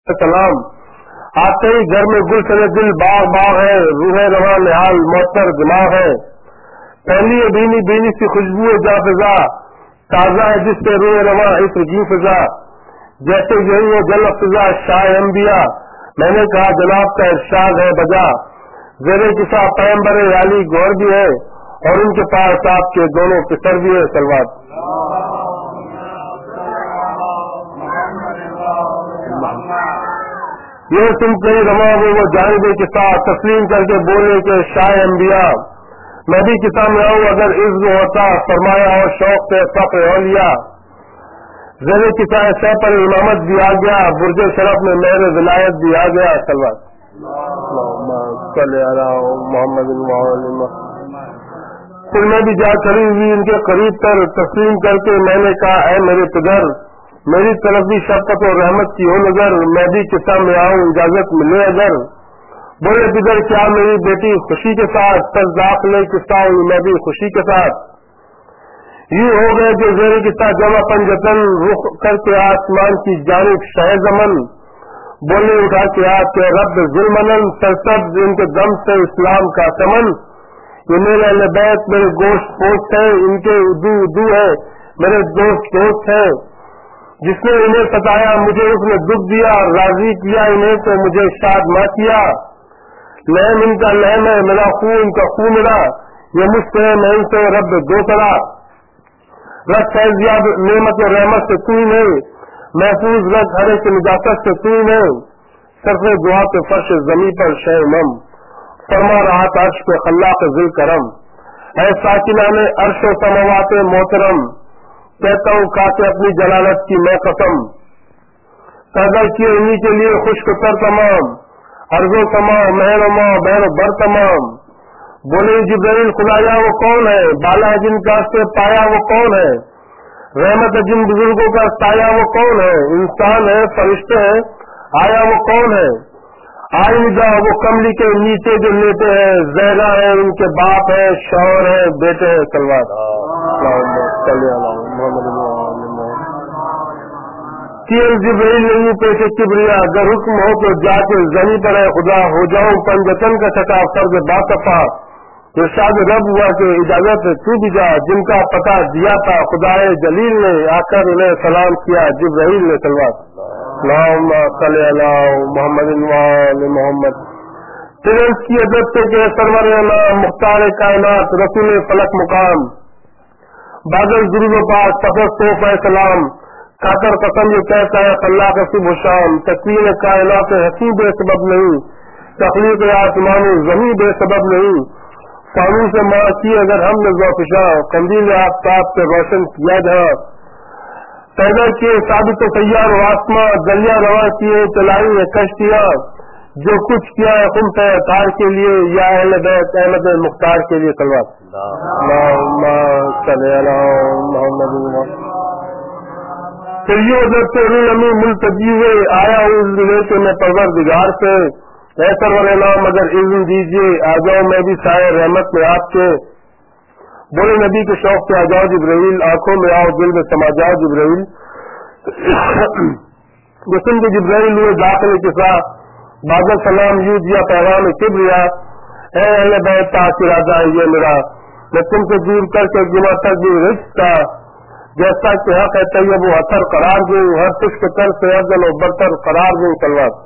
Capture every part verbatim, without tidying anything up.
سلام آتے ہی گھر میں گل چلے دل باغ باغ ہے، روح رواں نہال معطر دماغ ہے، پہلی بینی بینی سی خوشبو جا فضا، تازہ ہے جس سے روح رواں عطر جی فضا، جیسے یہی وہ جل فضا شاہ انبیاء، میں نے کہا جناب کا ارشاد ہے بجا، زیر کسا پیغمبر علی گور بھی ہے اور ان کے پاس آپ کے دونوں پسر بھی ہے سلوات۔ یہ تم کہیں رواں وہ وہ جانبے کے ساتھ تسلیم کر کے بولے کہ شاہ انبیاء، میں بھی کتاب میں آؤں اگر عزم ہوتا فرمایا اور شوق سے فخر اولیاء، زیر کسا سہ پر امامت بھی آ گیا، برج شرف میں مہر ولایت بھی آ گیا سلوات۔ محمد پھر میں بھی جا کھڑی ہوئی ان کے قریب پر تسلیم کر کے میں نے کہا اے میرے پدر، میری طرف بھی شفقت اور رحمت کی ہو نظر، میں بھی قصہ میں آؤں اجازت ملے اگر، بولے پدر کیا میری بیٹی خوشی کے ساتھ پس داخلے قصہ ہوئی میں بھی خوشی کے ساتھ، یوں ہو گئے جو زیر قصہ جمع پنجتن رخ کر کے آسمان کی جانب شہ زمن، بولے اٹھا کے آپ کے رب ظلمن سرسبز ان کے دم سے اسلام کا چمن، یہ میرے اہل بیت میرے گوشت پوشت ہے، ان کے ادو ادو ہے میرے دوست دوست ہے، جس نے انہیں ستایا مجھے اس نے دکھ دیا، راضی کیا انہیں تو مجھے شاد نہ کیا، لہم ان کا لہم ہے میرا خون ان کا خون میرا، یہ مجھ سے میں ان سے رب دو طرح، رکھ فیضیاب نعمت و رحمت سے تو نہیں، محفوظ رکھ ہر ایک نجاست سے تو نہیں، صرف دعا پہ فرش زمین پر شہ مم، فرما رہا تھا عرش پہ خلاق ذل کرم، اے ساکنان عرش و سماوات محترم، کہتا ہوں کاتے اپنی جلالت کی میں قسم، پیدا کیے انہی کے لیے خشک تر تمام، ارض و سما مہر و ماں بہر و بر تمام، بولے جبرائیل خدایا وہ کون ہے، بالا جن کا سے پایا وہ کون ہے، رحمت جن بزرگوں کا سایہ وہ کون ہے، انسان ہے فرشتے ہیں آیا وہ کون ہے، آئندہ وہ کملی کے نیچے جو لیتے ہیں، زہرا ہے ان کے باپ ہے شوہر ہے بیٹے ہیں سلوات۔ جبریل نہیں پیشے کبریا، اگر حکم ہو تو جا کے زمین پر ہے خدا، ہو جاؤں پنجتن کا چھٹا فرض باصفا، ارشاد رب ہوا کہ اجازت تو بھی جا، جن کا پتہ دیا تھا خدا جلیل نے آ کر انہیں سلام کیا جبرائیل نے سلوات۔ اللہم صلی علی محمد وآل محمد۔ ترنس کی عزت سے کہ سرور نام مختار کائنات رسول فلک مقام، بادل ضرور و پاک تفس صوف سلام، کاتر قسم یہ کہتا ہے اللہ کا صبح و شام، تکوین کائنات حسین بے سبب نہیں، تخلیق آسمان زمین بے سبب نہیں، قانون سے ماں کی اگر ہم نے ذوفشاں، قندیل آفتاب سے روشن کیا جہاں، پیدا کیے ثابت و تیار و آسماں، دریا رواں کیے چلائی ہے کشتیاں، جو کچھ کیا ہے خم سے اتار کے لیے یا اہل بیت احمد مختار کے لیے سلوات۔ اللہم صلی علی محمد۔ پھر یہ ادھر سے روح امی ملتجی ہوئے آیا ہوں لے کے میں پروردگار سے، اے سرور نام اگر اذن دیجیے آ جاؤ میں بھی سائے رحمت میں آپ کے، بولے نبی کے شوق سے آ جاؤ جبرائیل، آنکھوں میں آؤ دل میں سما جاؤ جبرائیل، جسم کے جبرائیل ہوئے داخل کے ساتھ بادل سلام یوں دیا پیغام کبریا، اے اہل بیت پاک ارادہ ہے یہ میرا، میں تم سے دور کر کے گنا تک بھی رشتہ، جیسا کہ حق ہے طیب و اثر قرار دوں، ہر خشک تر سے افضل و برتر قرار دوں سلوات۔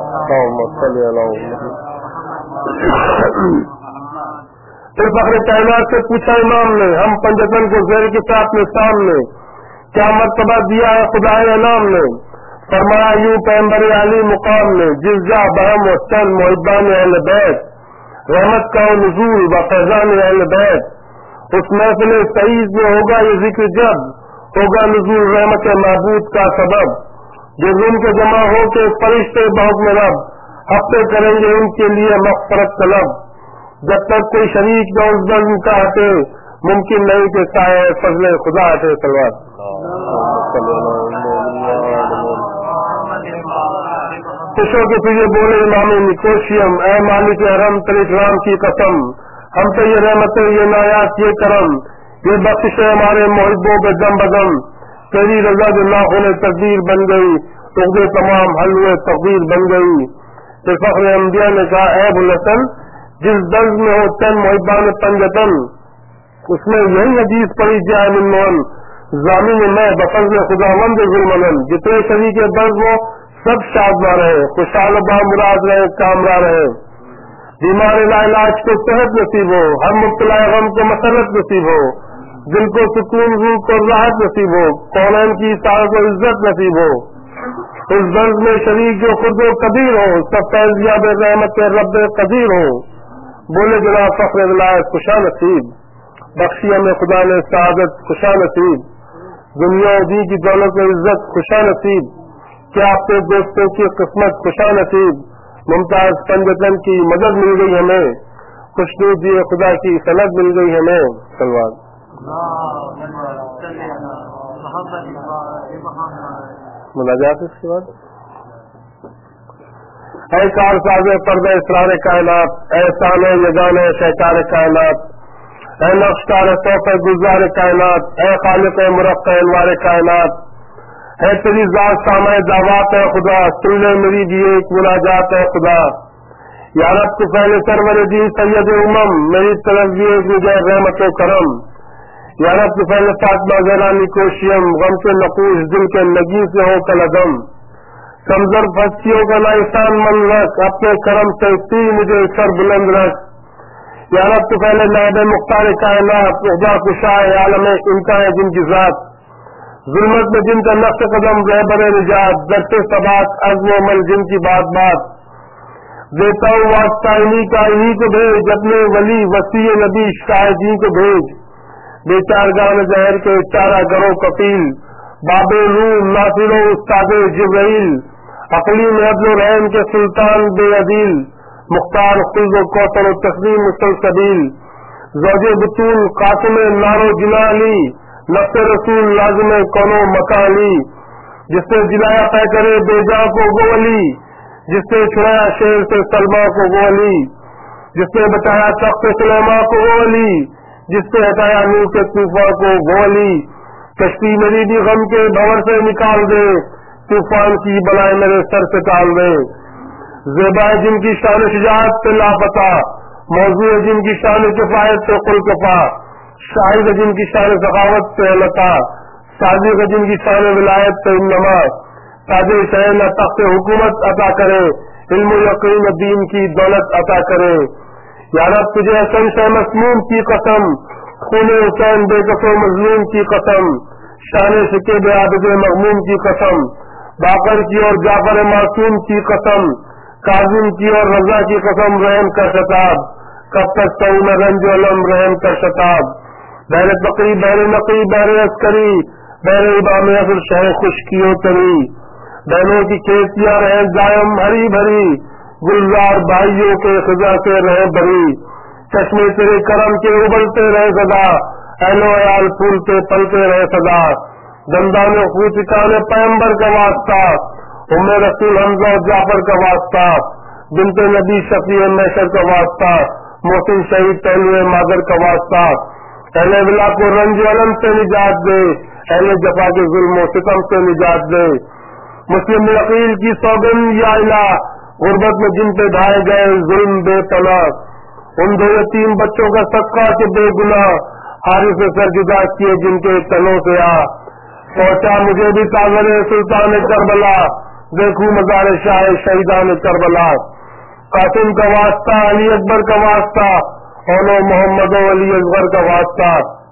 پھر فخر کائنات سے پوچھا امام نے، ہم پنجتن کو زیر کے ساتھ میں سامنے، کیا مرتبہ دیا ہے خدا انعام نے، فرمایا یوں پیغمبر علی مقام نے، جس جا بہم و چند محبان اہل بیت، رحمت کا نزول و فیضان اہل بیت، اس محفل سعید میں ہوگا یہ ذکر جب ہوگا نزول رحمت معبود کا سبب، جو ان کے جمع ہو کے فرشتے بہت میں رب ہفتے کریں گے ان کے لیے مغفرت طلب، جب تک کوئی شریک نہ اس دن کا ہٹے ممکن نہیں کہ سائے فضل خدا ہٹے سلوات۔ خوشوں کے تجھے بولے امام نکوشیم، اے مالک حرم تیرے اکرام کی قسم، ہم سے یہ رحمت یہ نایات یہ کرم، یہ بخش ہمارے محبوں کے دم بدم، تیری رضا جو ناخن تقدیر بن گئی، عقدے تمام حل ہوئے، تقدیر بن گئی۔ پھر فخر انبیاء نے کہا اے ابوالحسن، جس درج میں ہو چند محبان پنجتن، اس میں یہی حدیث پڑی جائے من ضامن میں بفضل خداوند ظلمن، جتنے شریک درج ہو سب شادماں رہے، خوشحال با مراد رہے، کامرا رہے، بیمار لا علاج کو صحت نصیب ہو، ہر مبتلا غم کو مسرت نصیب ہو، دل کو سکون، روح کو راحت نصیب ہو، کونین کی سعادت و عزت نصیب ہو، اس درد میں شریک جو خود و قدیر ہو، سب فیضیاب رحمت رب قدیر ہو۔ بولے جناب فخر ولایت خوشا نصیب، بخشی ہمیں خدا نے سعادت خوشا نصیب، دنیا و دین کی دولت و عزت خوشا نصیب، کیا اپنے دوستوں کی قسمت خوشا نصیب، ممتاز پنجتن کی مدد مل گئی ہمیں، خوشنودی خدا کی سند مل گئی ہمیں۔ سلوات مناجات اس کے بعد اے کار ساز پردہ اسرار کائنات، اے سانے یگانے شہکار کائنات، اے نقشکار صوف گلزار کائنات، اے خالق مرقع انوار کائنات، اے تیری ذات سامع دعوات ہے خدا، سن لے میری بھی ایک مناجات ہے خدا، یا رب تو پہلے سرور دی سید امم، میری طرف بھی ایک مجھے رحمت و کرم، یا رب تو پہلے فاطمہ زہرانی کو شیم، غم کے نقوش دل کے لگی سے ہو کلدم، کمزور بستیوں کا ناحسان من رکھ، اپنے کرم سے تی مجھے سر بلند رکھ، یا رب تو پہلے نائب مختار کائنات، عہدہ کشائے عالم انتا ہے جن کی ذات، ظلمت میں جن کا نقش قدم رہبر نجات، درس ثبات عزم و عمل جن کی بات بات، دیتا ہوں واسطہ انہی کا انہی کو بھیج، اپنے ولی وسیع نبی شاہد جی کو بھیج، بے چار گان زہر کے چارہ گرو کفیل، باب روم ناصر و استاد جبرائیل، عقلی میں عدل و رحم کے سلطان بے عدیل، مختار خلد و کوثر و تقدیم مستقبیل، زوج بطول قاسم نارو جلالی، نفس رسول لازم کونو مکانی، جس نے جلایا طے کرے بے جا کو وہ علی، جس نے چھڑایا شیر سے سلما کو وہ علی، جس نے بچایا تخت سلیما کو وہ علی، جس نے ہٹایا نور کے طوفان کو وہ علی، کشتی میری بھی غم کے بھور سے نکال دے، طوفان کی بلائے میرے سر سے ٹال دے، زیبا جن کی شان شجاعت سے لاپتہ، موضوع جن کی شان کفایت سے خل کفا، شاہد جن کی شان سخاوت سے لتا، صادق جن کی شان ولایت سے انما، تاج شہن تخت حکومت عطا کرے، علم و یقین دین کی دولت عطا کرے، یا رب تجھے حسن شہ مسموم کی قسم، خون حسین بے کسو مظلوم کی قسم، شان شکیب عابد مغموم کی قسم، باقر کی اور جعفر معصوم کی قسم، کاظم کی اور رضا کی قسم، رحم کر شتاب، کب تک سعو میں رنج و علم، رحم کر شتاب، بہر بقری بہر نقی بہر عسکری، بہر امام اصل شہ خشکیوں تری، بہنوں کی کھیتیاں رہیں دائم ہری بھری، گلزار بھائیوں کے خزاں سے رہے بری، چشمے تیرے کرم کے ابلتے رہے سدا، اہل و عیال پھولتے پلتے رہے سدا، دندان خود ٹھکانے پیمبر کا واسطہ، ام رسول حمزہ جعفر کا واسطہ، بنت نبی شفیع محشر کا واسطہ، محسن شہید پہلوے مادر کا واسطہ، اہل ولا کو رنج علم سے نجات دے، اہل جفا کے ظلم و ستم سے نجات دے، مسلم عقیل کی سوگن یا الہ، غربت میں جن پہ ڈھائے گئے ظلم بے پناہ، ان دو یتیم بچوں کا صدقہ کے بے گناہ، حارث سے سر جدا کیے جن کے تنوں سے آ، پہنچا مجھے بھی تاغر سلطان کربلا، دیکھوں مزار شاہ شہیدان کربلا، قاسم کا واسطہ علی اکبر کا واسطہ، اولو محمد و علی اکبر کا واسطہ،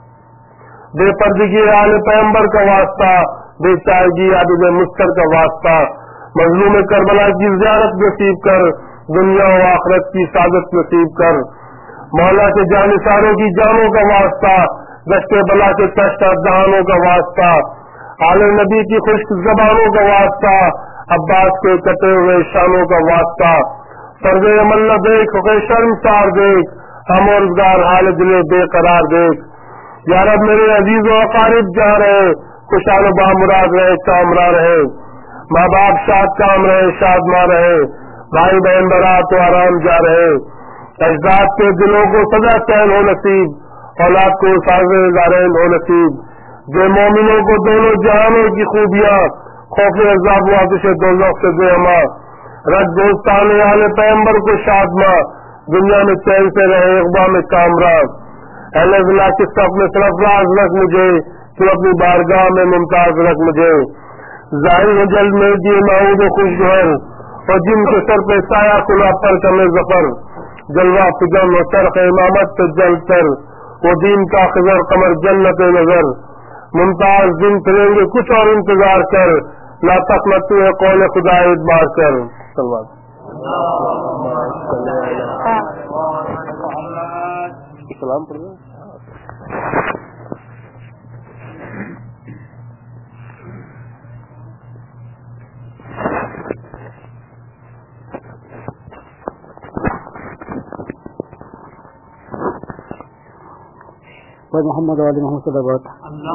بے پردگی آل پیمبر کا واسطہ، بے چائگی عابد مستر کا واسطہ، مظلوم کربلا کی زیارت نصیب کر، دنیا و آخرت کی سعادت نصیب کر، مولا کے جانثاروں کی جانوں کا واسطہ، دشت بلا کے تشت دہانوں کا واسطہ، آل نبی کی خشک زبانوں کا واسطہ، عباس کے کٹے ہوئے شانوں کا واسطہ، فرض عمل نہ دیکھ شرم سار دیکھ، ہم روزگار حال دلے بے قرار دیکھ، یا رب میرے عزیز و اقارب جہاں رہے، خوشحال با مراد رہے، کامرا رہے، ماں باپ شاد کام رہے، شاد ماں رہے، بھائی بہن برات و آرام جا رہے، اجداد کے دلوں کو سدا چین ہو نصیب، اولاد کو ساز زارین ہو نصیب، جو مومنوں کو دونوں جہانوں کی خوبیاں خوف عذاب و آتش دوزخ سے بے اما، رج دوستان آل پیغمبر کو شادماں، دنیا میں چین سے رہے اقبا میں کامراز، اہل ضلع کے سب میں سرفراز رکھ مجھے، تو اپنی بارگاہ میں ممتاز رکھ مجھے، ظاہر و جلد میں دی معود و خوش گہر، اور جن کے سر پہ سایہ کلا پر کمے ظفر، جلوہ فجن و چرخ امامت پہ جل کر، وہ دین کا خضر قمر جنت نظر، ممتاز دن پھریں گے کچھ اور انتظار کر، لا تقنطوا ہے قول خدا اعتبار کر۔ سلام پڑھ رہے محمد علی محمد صلی اللہ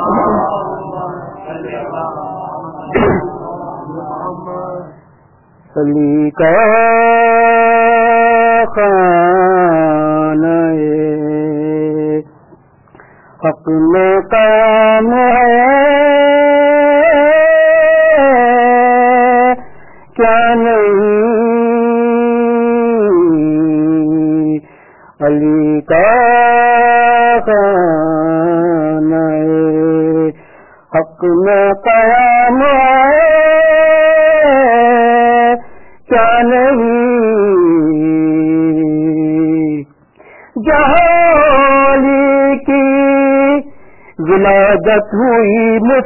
علی کا خانہ حق میں قائم ہے کیا نہیں علی کا خانہ حق میں قائم ہے کیا نہیں جہاں علی کی ولادت ہوئی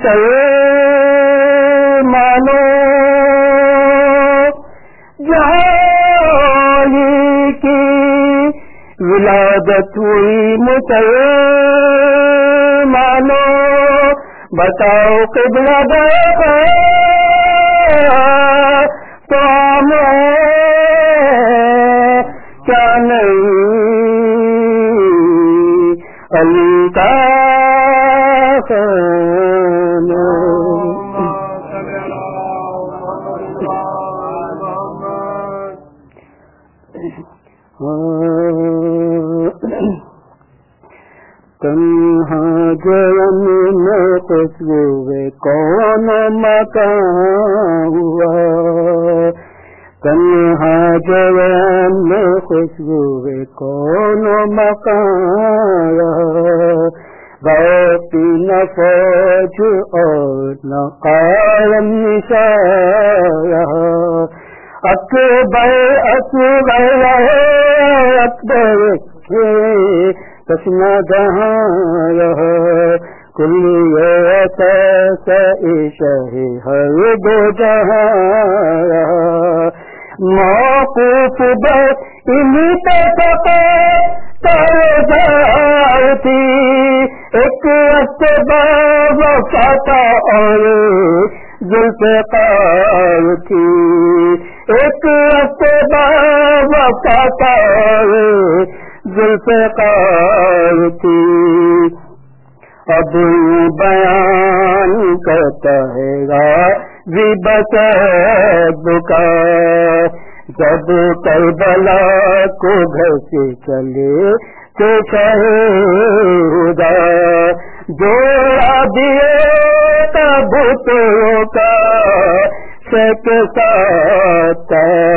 مسلمانوں، جہاں علی کی ولادت ہوئی مسلمانوں، بتاؤ قبلہ تو کیا نہیں علی کا خانہ۔ تنہا جرم میں خوشبو کون مکان ہوا، تنہا جرم میں خوشبو کون مکان، باقی نہ فوج اور نہ قائم نشایا، اکبر اکبر رہے اکبر کے تشنا جہاں، کل شہ ہر دو جہاں، موقوف بس انہیں پہ تھی ایک اسباب وفاتا اور ذوالفقار تھی، ایک اسباب وفاتا اور ذوالفقار تھی۔ اب بیان کرتا ہے غازی بسد کا، جب کربلا کو گھر سے چلے تو شہدا، جوڑا دیے بھوتوں کا شک ساتھ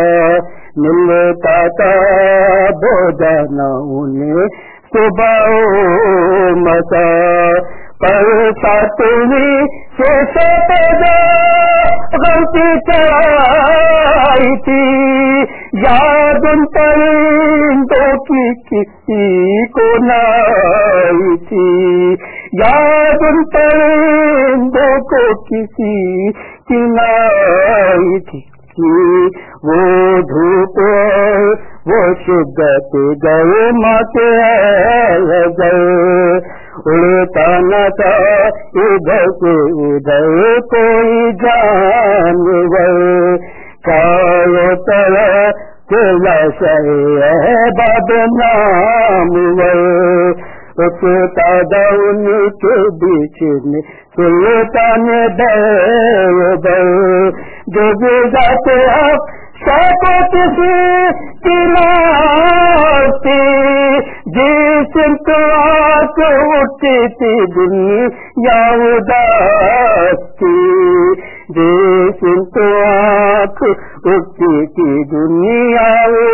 ملتا تھا بھوجن انہیں صبح مسا، پر ساتویں سے سپدا غلطی چڑھائی تھی، یاد ان پرندوں کی کسی کو نہ آئی تھی، یاد ان پرندوں کو کسی کی نہ آئی تھی، وہ دھوپ وہ شدت گئے ماتے گئے، اڑتا نہ تھا ادھر سے ادھر کوئی جانور، چاروں طرف چلا شہ بدنام اس تادا ان کے بیچ میں سلطان بیبر، جو جاتے آپ ساتھ کسی کی ناستی، جس انتواس اٹھتی تھی دنیا اداس تھی، دیکھ تو آنکھ اٹھتی کی دنیا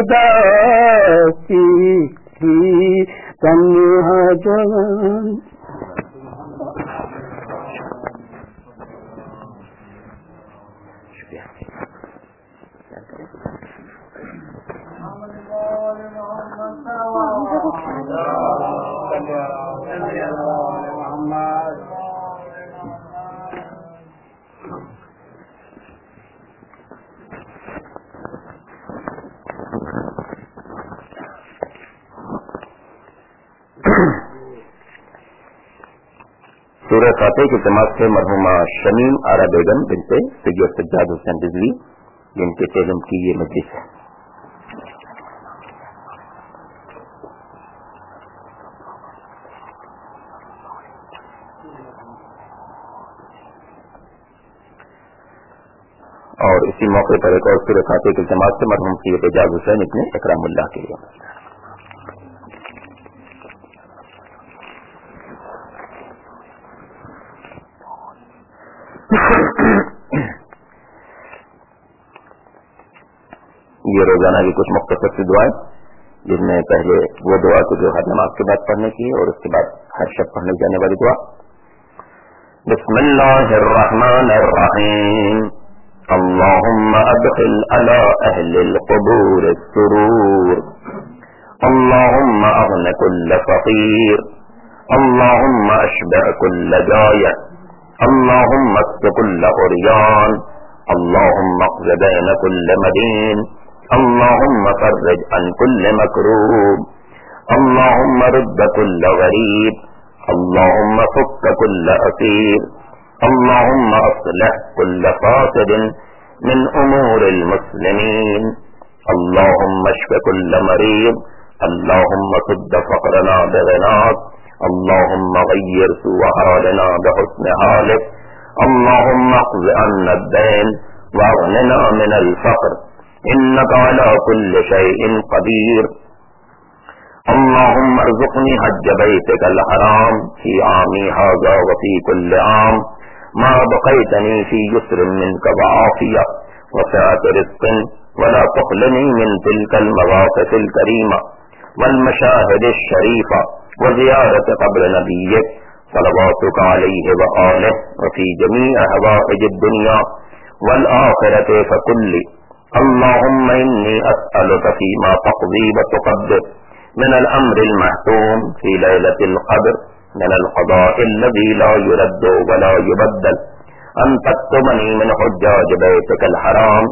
اداسی تھی تنہا جوان. سورہ فاتح کی جماعت سے مرحومہ شمیم آرا بیگم بنت سید سجاد حسین رضوی جن کے چیلم کی یہ مجلس ہے. اور اسی موقع پر ایک اور سورہ فاتح کی جماعت سے مرحوم سید اعجاز حسین ابن اکرام اللہ کے لیے. یہ روزانہ کی کچھ مختصر سی دعائیں جن میں پہلے وہ دعا کو جو ہر نماز کے بعد پڑھنے کی اور اس کے بعد ہر شب پڑھنے جانے والی دعا. بسم اللہ الرحمن الرحیم. اللهم ادخل على اهل القبور السرور. اللهم اغن كل فقير. اللهم اشبع كل جائع. اللهم اسق كل عريان. اللهم اقض دين كل مدين. اللهم فرج عن كل مكروب. اللهم رد كل غريب. اللهم فك كل أسير. اللهم اصلح كل فاسد من امور المسلمين. اللهم اشف كل مريض. اللهم سد فقرنا بغناك. اللهم غير سوء حالنا بحسن حالك. اللهم اقض عنا الدين واغننا من الفقر انك على كل شيء قدير. اللهم ارزقني حج بيتك الحرام في عامي هذا وفي كل عام ما بقيتني في يسر منك وعافية وسعة رزق ولا تخلني من تلك المواقف الكريمة والمشاهد الشريفة وزيارة قبر نبيك صلواتك عليه وآله وفي جميع حوائج الدنيا والآخرة فكل. اللهم إني أسألك فيما تقضي وتقدر من الأمر المحتوم في ليلة القدر من القضاء الذي لا يرد ولا يبدل أن تكتبني من حجاج بيتك الحرام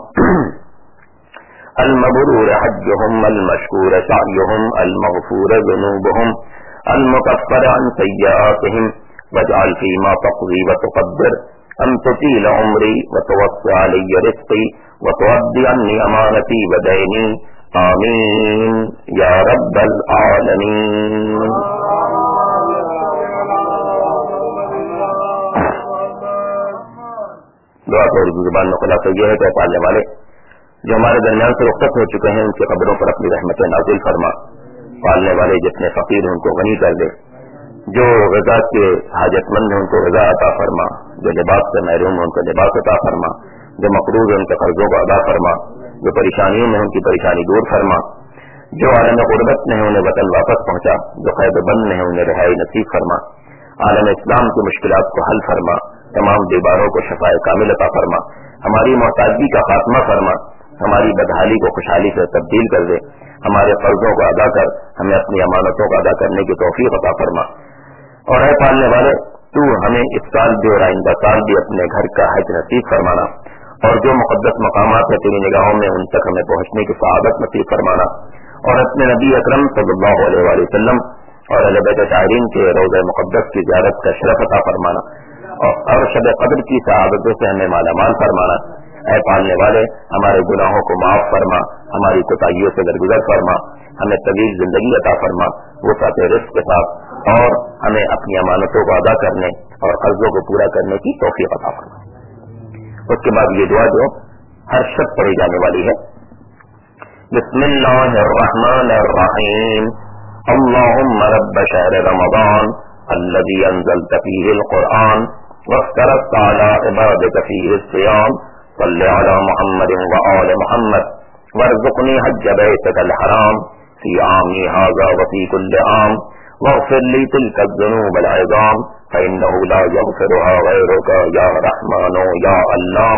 المبرور حجهم المشكور سعيهم المغفور ذنوبهم المكفر عن سيئاتهم. واجعل فيما تقضي وتقدر أن تطيل عمري وتوسع علي رزقي وتؤدي عني أمانتي وديني. آمين يا رب العالمين. دعا تو اردو زبان میں خلاصہ یہ ہے کہ پالنے والے جو ہمارے درمیان سے رخصت ہو چکے ہیں ان کی قبروں پر اپنی رحمت نازل فرما. پالنے والے جتنے فقیر ہیں ان کو غنی کر دے. جو غذا کے حاجت مند ہیں ان کو غذا عطا فرما. جو لباس سے محروم ہیں ان کو لباس عطا فرما. جو مقروض ہیں ان کے قرضوں کو ادا فرما. جو پریشانیوں میں ان کی پریشانی دور فرما. جو عالم غربت میں ہیں انہیں وطن واپس پہنچا. جو قید بند میں ہیں انہیں رہائی نصیب فرما. عالم اسلام کی مشکلات کو حل فرما. تمام دیواروں کو شفاء کامل عطا فرما. ہماری محتاجگی کا خاتمہ فرما. ہماری بدحالی کو خوشحالی سے تبدیل کر دے. ہمارے قرضوں کو ادا کر ہمیں اپنی امانتوں کو ادا کرنے کی توفیق عطا فرما. اور اے پالنے والے تو ہمیں اس سال بھی اور آئندہ سال بھی اپنے گھر کا حج نصیب فرمانا. اور جو مقدس مقامات ہیں تیری نگاہوں میں ان تک ہمیں پہنچنے کی سعادت نصیب فرمانا. اور اپنے نبی اکرم صلی اللہ علیہ وآلہ وسلم اور اہل بیت طاہرین کے روضہ مقدس کی زیارت کا شرف عطا فرمانا. اور شب قدر کی سعادتوں سے ہمیں مالا مال فرمانا. اے پالنے والے ہمارے گناہوں کو معاف فرما. ہماری کوتاہیوں سے درگزر فرما. ہمیں طویل زندگی عطا فرما وسعت رزق کے ساتھ. اور ہمیں اپنی امانتوں کو ادا کرنے اور قرضوں کو پورا کرنے کی توفیق عطا فرما. اس کے بعد یہ دعا جو ہر شب پڑھی جانے والی ہے. بسم اللہ الرحمن الرحیم. اللهم رب شهر رمضان الذي انزلت فيه القرآن وافترضت على عبادك فيه الصيام صل على محمد وآل محمد وارزقني حج بيتك الحرام في عامي هذا وفي كل عام واغفر لي تلك الذنوب العظام فإنه لا يغفرها غيرك يا رحمن يا علام.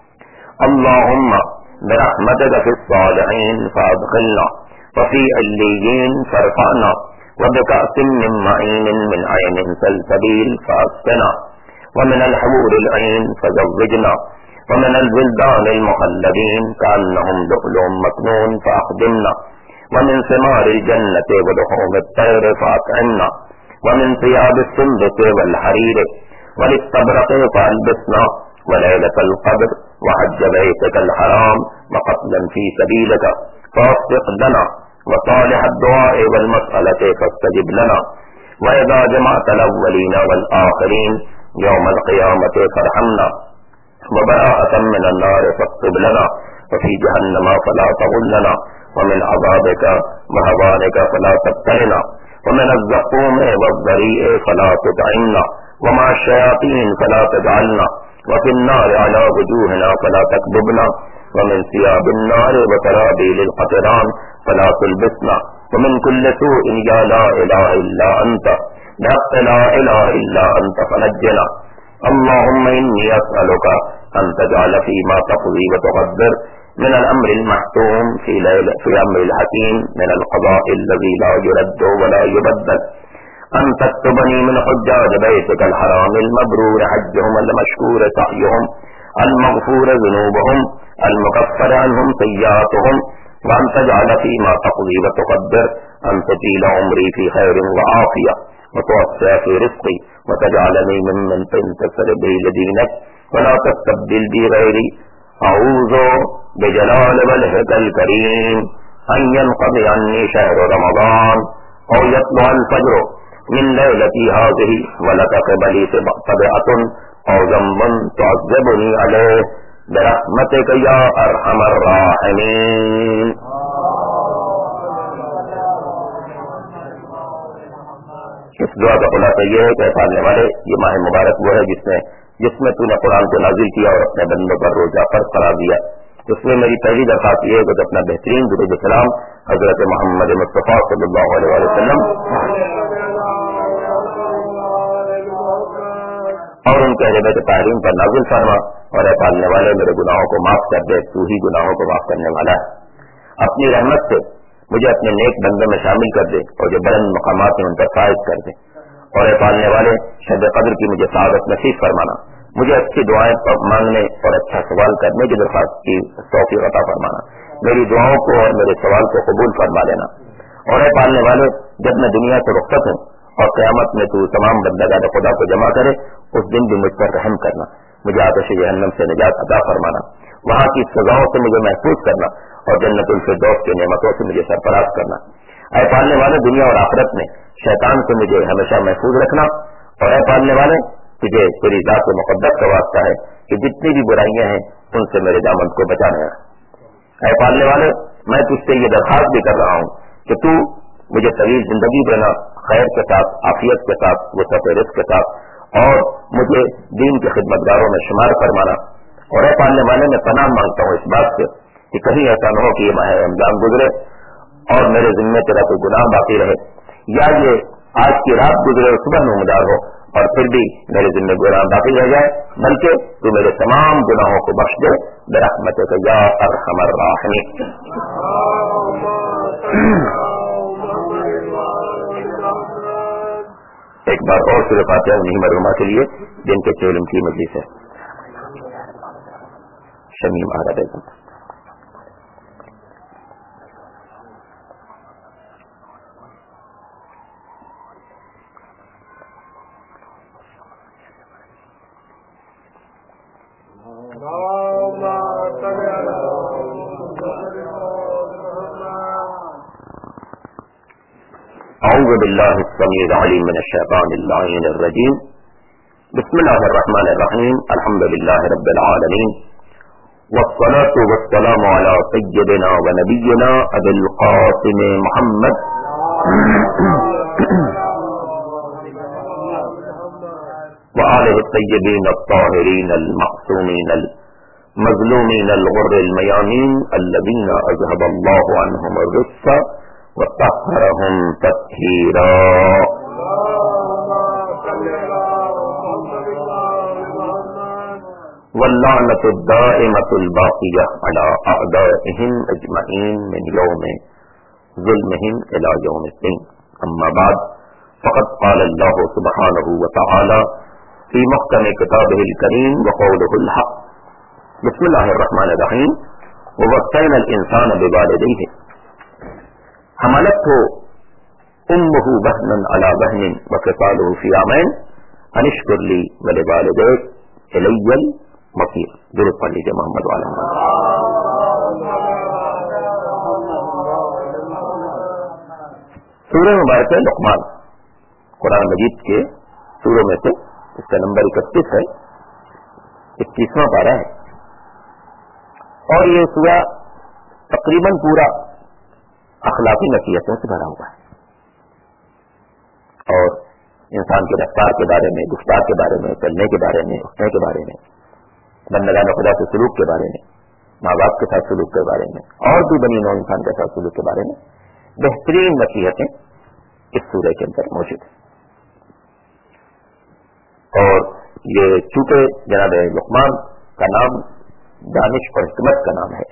اللهم برحمتك في الصالحين فادخلنا وفي عليين فارفعنا وبكأس من معين من عين سلسبيل فاسقنا ومن الحور العين فزوجنا ومن الولدان المخلدين كأنهم لؤلؤ مكنون فأخدمنا ومن ثمار الجنة ولحوم الطير فأطعمنا ومن ثياب السندس والحرير والاستبرق فألبسنا وليلة القدر وحج بيتك الحرام وقتلا في سبيلك فوفق لنا وصالح الدعاء والمسألة فاستجب لنا وإذا جمعت الأولين والآخرين يوم القيامة فارحمنا وبراءة من النار فاكتب لنا وفي جهنم فلا تغلنا ومن عذابك وهوانك فلا تبتلنا ومن الزقوم والضريء فلا تطعمنا ومع الشياطين فلا تجعلنا وفي النار على وجوهنا فلا تكببنا ومن ثياب النار وسرابيل القطران فلا تلبسنا ومن كل سوء يا لا إله إلا أنت لا إله إلا أنت فنجنا. اللهم إني أسألك أن تجعل فيما تقضي وتقدر من الأمر المحتوم في ليلة في أمر الحكيم من القضاء الذي لا يرد ولا يبدل أن تكتبني من حجاج بيتك الحرام المبرور حجهم المشكور سعيهم المغفور ذنوبهم المكفر عنهم سيئاتهم وأن تجعل فيما تقضي وتقدر أن تطيل عمري في خير وعافية وتوسع في رزقي وتجعلني ممن تنتصر به لدينك ولا تستبدل بي غيري. أعوذ بجلال وجهك الكريم أن ينقضي عني شهر رمضان أو يطلع الفجر من ليلتي هذه ولك قبلي تبعة أو ذنب تعذبني عليه برحمتك يا أرحم الراحمين. اس دعا کا خلاصہ یہ ہے کہ پالنے والے یہ ماہ مبارک وہ ہے جس میں جس میں تو نے قرآن کو نازل کیا اور اپنے بندوں پر روزہ فرض قرار دیا. اس میں میری پہلی درخواست یہ ہے کہ اپنا بہترین درود السلام حضرت محمد مصطفیٰ صلی اللہ علیہ وسلم اور ان کے اہل بیت طاہرین پر نازل فرما اور اے پالنے والے میرے گناہوں کو معاف کر دے، تو ہی گناہوں کو معاف کرنے والا ہے. اپنی رحمت سے مجھے اپنے نیک بندوں میں شامل کر دے اور جو بلند مقامات ہیں ان پر فائز کر دے. اور اے پالنے والے شب قدر کی مجھے سعادت نصیب فرمانا، مجھے اچھی دعائیں مانگنے اور اچھا سوال کرنے کی درخواست کی توفیق عطا فرمانا، میری دعاؤں کو اور میرے سوال کو قبول فرما لینا. اور اے پالنے والے جب میں دنیا سے رخصت ہوں اور قیامت میں تو تمام بندگان خدا کو جمع کرے اس دن بھی مجھ پر رحم کرنا، مجھے آتش جہنم سے نجات عطا فرمانا، وہاں کی سزاؤں سے مجھے محفوظ کرنا اور جنت الفردوس کی نعمتوں سے مجھے سرفراز کرنا. اے پالنے والے دنیا اور آخرت میں شیطان سے مجھے ہمیشہ محفوظ رکھنا. اور اے پالنے والے تجھے تیری ذات مقدس کا واسطہ ہے کہ جتنی بھی برائیاں ہیں ان سے میرے دامن کو بچانا ہے. اے پالنے والے میں تجھ سے یہ درخواست بھی کر رہا ہوں کہ تو مجھے طویل زندگی دینا، خیر کے ساتھ، عافیت کے ساتھ، وسعت رزق کے ساتھ، اور مجھے دین کے خدمتگاروں میں شمار فرمانا. اور اے پالنے والے میں پناہ مانگتا ہوں اس بات سے کہ کہیں ایسا نہ ہو کہ یہ ماہ رمضان گزرے اور میرے ذمے تیرا کوئی گناہ باقی رہے، یا یہ آج کی رات گزرے اور صبح نمودار ہو اور پھر بھی میرے ذمے گناہ باقی رہ جائے، بلکہ تو میرے تمام گناہوں کو بخش دے برحمتک یا ارحم الراحمین. ایک بار اور سورہ فاتحہ انہیں مرحومہ کے لیے جن کے چہلم کی مجلس ہے. شمیم آ رہا ہے. اعوذ باللہ السمیع العلیم من الشیطان اللعین الرجیم. بسم اللہ الرحمن الرحیم. الحمد للہ رب العالمین والصلاة والسلام علی سیدنا و نبینا ابی القاسم محمد وآلہ الطیبین الطاہرین المعصومین المظلومین الغر المیامین الذین اذهب اللہ عنہم الرجس وطہرہم تطہیرا. واللعنة الدائمة الباقية على أعدائهم أجمعين من يوم ظلمهم إلى يوم الدين. أما بعد فقد قال الله سبحانه وتعالى في محكم كتابه الكريم وقوله الحق. بسم الله الرحمن الرحيم. ووصينا الإنسان بوالديه حملته أمه وهنا على وهن وفصاله في عامين أن اشكر لي ولوالديك إلي مصیر. درود پڑھ لیجیے محمد والا. سورہ مبارکہ لقمان قرآن مجید کے سوروں میں سے اس کا نمبر اکتیس ہے، اکیسواں پارہ ہے، اور یہ سورہ تقریباً پورا اخلاقی نصیحتوں سے بھرا ہوا ہے، اور انسان کے رفتار کے بارے میں، گفتار کے بارے میں، چلنے کے بارے میں، اٹھنے کے بارے میں، بندگان خدا سے سلوک کے بارے میں، ماں باپ کے ساتھ سلوک کے بارے میں، اور بھی بنی نوع انسان کے ساتھ سلوک کے بارے میں بہترین نصیحتیں اس سورہ کے اندر موجود ہیں. اور یہ چونکہ جناب لقمان کا نام دانش اور حکمت کا نام ہے،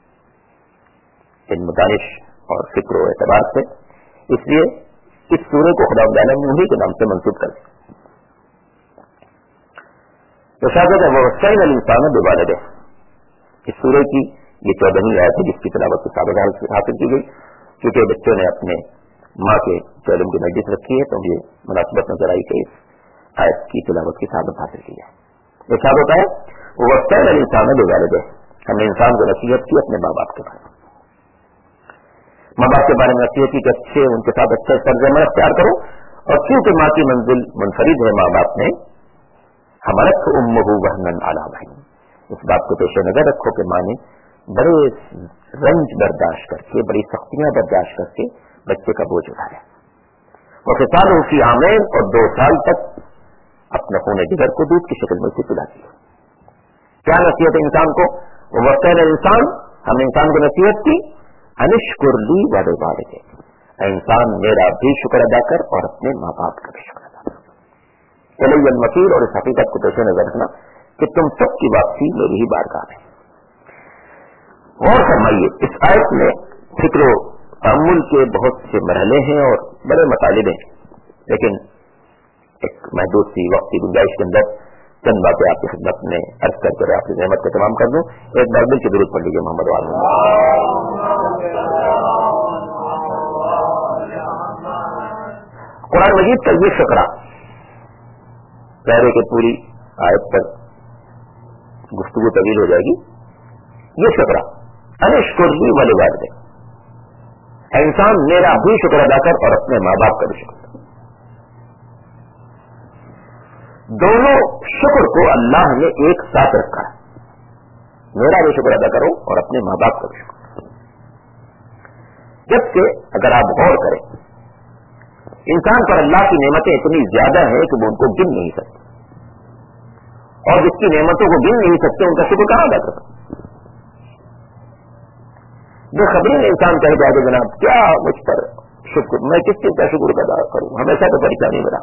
علم دانش اور فکر و اعتبار سے، اس لیے اس سورہ کو خدا تعالیٰ نے انہی کے نام سے منسوب کر دیا. تو شاید ہے وہ وصینا الانسان بوالدیہ. اس سورہ کی یہ چودہویں آیت ہے جس کی تلاوت کی سابقہ حاصل کی گئی. کیونکہ بچوں نے اپنے ماں کے علم کی مجلس رکھی ہے تو یہ مناسبت نظر آئی کہ اس آیت کی تلاوت کی سابقہ حاصل کی ہے. یہ کیا ہوتا ہے؟ وہ وصینا الانسان بوالدیہ، ہم نے انسان کو نصیحت کی اپنے ماں باپ کے بارے میں، ماں باپ کے بارے میں نصیحت کی کہ اچھے ان کے ساتھ اچھے طرز عمل اختیار کرو. اور کیونکہ ماں کی منزل منفرد ہے ماں باپ میں، حملت امہ وہنا علی وہن، اس بات کو پیش نظر رکھو کہ ماں نے بڑے رنج برداشت کر کے، بڑی سختیاں برداشت کر کے بچے کا بوجھ اٹھایا. وفصالہ فی عامین، اور دو سال تک اپنے خون جگر کو دودھ کی شکل میں اسے پلاتی ہے. کیا نصیحت ہے انسان کو؟ ووصینا الانسان، ہم نے انسان کو نصیحت کی ان اشکر لی ولوالدیک، اے انسان میرا بھی شکر ادا کر اور اپنے ماں باپ کا بھی شکر ادا کر. الی المصیر، اور اس حقیقت کو پیش نظر رکھنا کہ تم سب کی واپسی میری ہی بارگاہ میں. غور فرمائیے، اس آیت میں فکر و تأمل کے بہت سے مرحلے ہیں اور بڑے مطالبے ہیں، لیکن ایک محدود سی وقت کی گنجائش کے اندر چند باتیں آپ کی خدمت میں عرض کر کے آپ کی زحمت کا تمام کر دوں. ایک بار مل کے درود پڑھ لیجیے محمد والا. قرآن مجید کا یہ فقرہ ظاہر ہے کہ پوری آیت پر گفتگو طویل ہو جائے گی. یہ فقرہ ان اشکر لی ولوالدیک، اے انسان میرا بھی شکر ادا کر اور اپنے ماں باپ کا بھی شکر ادا کر. دونوں شکر کو اللہ نے ایک ساتھ رکھا ہے، میرا بھی شکر ادا کرو اور اپنے ماں باپ کا بھی شکر کرو. جبکہ اگر آپ غور کریں، انسان پر اللہ کی نعمتیں اتنی زیادہ ہیں کہ وہ ان کو گن نہیں سکتے، اور جس کی نعمتوں کو گن نہیں سکتے ان کا شکر کہاں ادا کر سکتے؟ بے خبری میں انسان کہہ جائے کہ جناب کیا مجھ پر شکر، میں کس چیز کا شکر ادا کروں، ہمیشہ تو پریشانی بنا.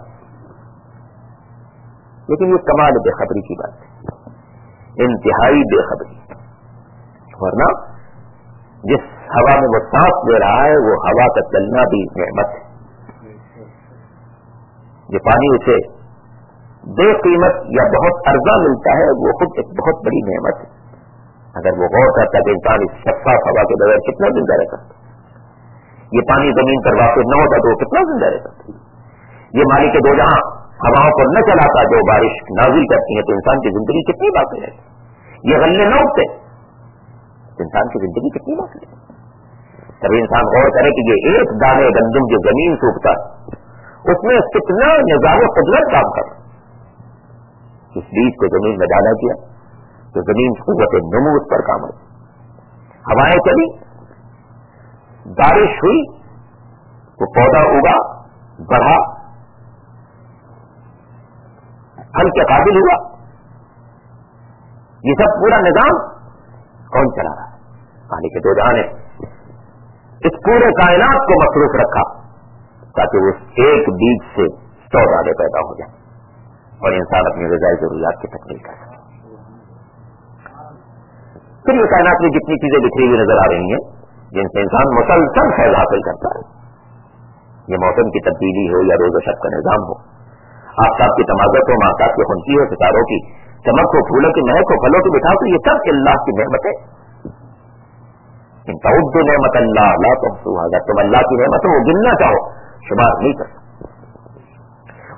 لیکن یہ کمال بے خبری کی بات ہے، انتہائی بے خبری. ورنہ جس ہوا میں وہ سانس لے رہا ہے وہ ہوا کا چلنا بھی نعمت ہے. جو پانی اسے بے قیمت یا بہت ارزاں ملتا ہے وہ خود ایک بہت بڑی نعمت ہے. اگر وہ غور کرتا ہے کہ انسان اس شفاف ہوا کے بغیر کتنا زندہ رہ سکتا، یہ پانی زمین پر واقع نہ ہوتا تو وہ کتنا زندہ رہ سکتا. یہ مالک دو جہاں ہواؤں پر نہ چلاتا جو بارش نازل کرتی ہے تو انسان کی زندگی کتنی باقی رہتی. یہ غلے نہ اٹھتے انسان کی زندگی کتنی باقی رہتی. تبھی انسان غور کرے کہ یہ ایک دانے گندم جو زمین سے اگتا ہے اس میں کتنا نظام و قدرت کام کر. اس بیج کو زمین میں ڈالا کیا تو زمین قوت نمو اس پر کام ہوئی، ہوائیں چلی، بارش ہوئی، وہ پودا اگا، بڑھا، پھل کے قابل ہوا؟ یہ سب پورا نظام کون چلا رہا ہے؟ خالق دو جہاں نے اس پورے کائنات کو مصروف رکھا تاکہ وہ ایک بیج سے سو دانے پیدا ہو جائیں اور انسان اپنی غذائی ضروریات کی تکمیل کر سکے. پھر یہ کائنات میں جتنی چیزیں بکھری ہوئی نظر آ رہی ہیں جن سے انسان مسلسل فیض حاصل کرتا ہے، یہ موسم کی تبدیلی ہو یا روز و شب کا نظام ہو، آفتاب کی تمازت ہو، ماہتاب کی خنکی ہو، ستاروں کی چمک ہو، پھولوں کی مہک ہو، پھلوں کی مٹھاس ہو، یہ سب اللہ کی نعمت ہے. ان تعدوا نعمت اللہ لا تحصوها، اگر تم اللہ کی نعمتوں کو گننا چاہو شمار نہیں کر سکتے.